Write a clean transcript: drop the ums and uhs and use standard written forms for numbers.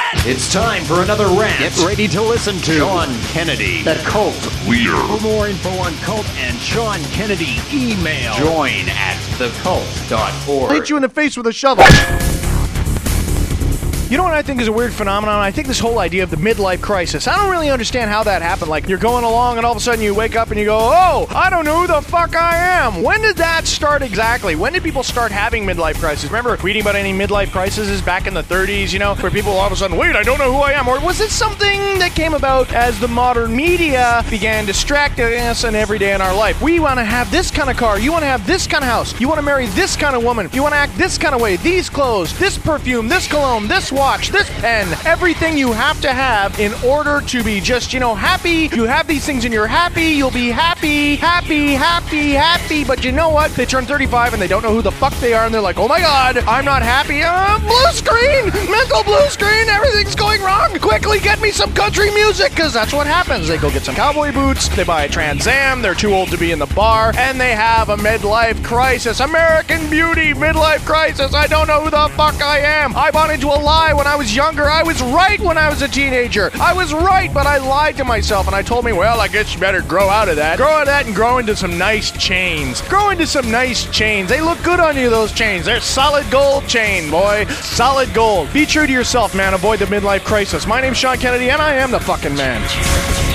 It's time for another rant. Get ready to listen to Sean Kennedy, the Cult Leader. For more info on Cult and Sean Kennedy, email Join at thecult.org. Hit you in the face with a shovel. You know what I think is a weird phenomenon? I think this whole idea of the midlife crisis. I don't really understand how that happened. Like, you're going along and all of a sudden you wake up and you go, oh, I don't know who the fuck I am. When did that start exactly? When did people start having midlife crises? Remember reading about any midlife crises back in the 30s, you know, where people all of a sudden, wait, I don't know who I am? Or was it something that came about as the modern media began distracting us in every day in our life? We want to have this kind of car. You want to have this kind of house. You want to marry this kind of woman. You want to act this kind of way. These clothes, this perfume, this cologne, this watch, this pen, everything you have to have in order to be just, you know, happy. You have these things and you're happy, you'll be happy, but you know what? They turn 35 and they don't know who the fuck they are and they're like, oh my god, I'm not happy. Blue screen, mental blue screen, everything's going wrong. Quickly get me some country music, because that's what happens. They go get some cowboy boots, they buy a Trans Am, they're too old to be in the bar, and they have a midlife crisis. American Beauty, midlife crisis. I don't know who the fuck I am. I bought into a lie when I was younger. I was right when I was a teenager. I was right, but I lied to myself and I told me, well, I guess you better grow out of that. Grow out of that and grow into some nice chains. Grow into some nice chains. They look good on you, those chains. They're solid gold chain, boy. Solid gold. Be true to yourself, man. Avoid the midlife crisis. My name's Sean Kennedy and I am the fucking man.